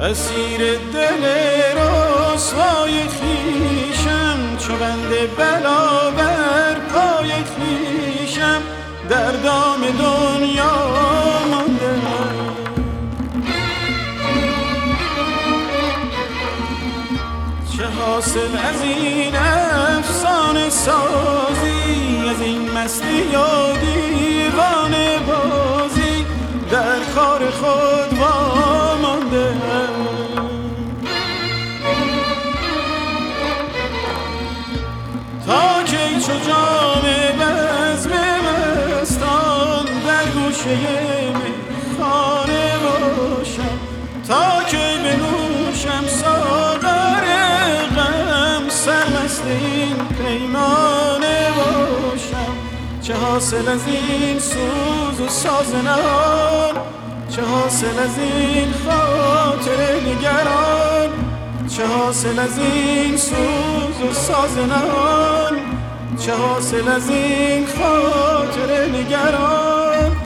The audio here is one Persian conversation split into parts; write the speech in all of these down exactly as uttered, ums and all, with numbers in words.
اسیر دل رسوای خویشم، چو بند بلا بر پای خویشم، در دام دنیا مانده. چه حاصل از این افسانه سازی، از این مستی و دیوانه بازی، در کار خود وامانده. تا کی چو جام بزم مستان در گوشه میخانه باشم، تا کی بنوشم ساغر غم، سرمست این پیمانه باشم. چه حاصل از این سوز و ساز نهان، چه حاصل از این خاطر نگران، چه حاصل از این سوز و ساز نهان، چه حاصل از این خاطر نگران.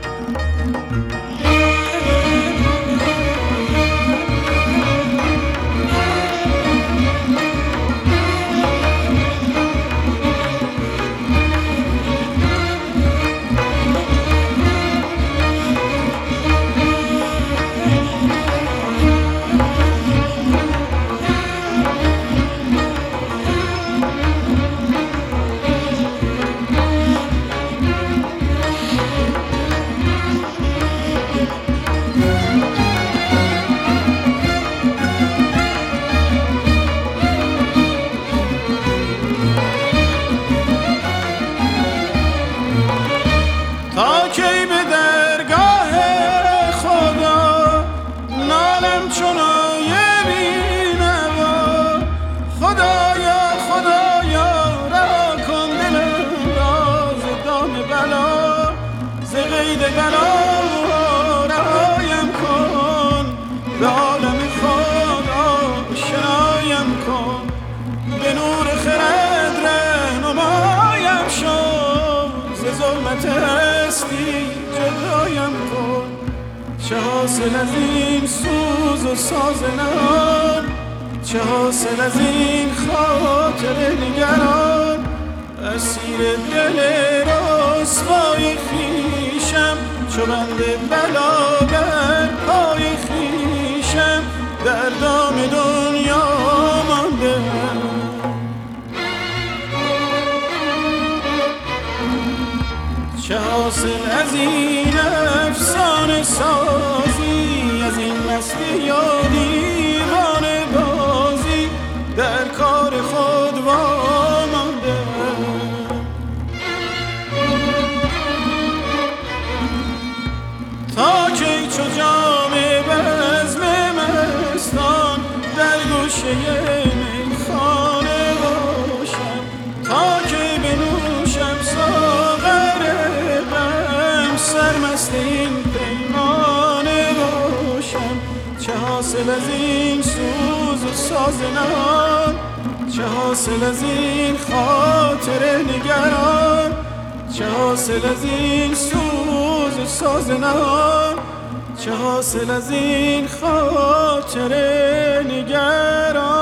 تا کی به درگاه خدا نالم چنای بینوا، خدایا خدایا رها کن دلم را ز دام بلا، ز قید بلا رهایم کن، به عالم خود آشنایم کن، به نور خرد رهنمایم شو، ز ظلمت هستی جدایم کن. چه حاصل از این سوز و ساز نهان، چه حاصل از این خاطر نگران، اسیر دل رسوای خویشم، چو بند بلا بر پای خویشم، در دام دنیا مانده. چه حاصل از این افسانه سازی، از این مستی و دیوانه بازی، در کار خود وامانده. تا کی چو جام بزم مستان در گوشه میخانه باشم، تا کی بنوشم ساغر غم، سرمست این پیمانه باشم. چه حاصل از این سوز و ساز نهان، چه حاصل از این خاطر نگران، چه حاصل از این سوز و ساز نهان، چه حاصل از این خاطر نگران.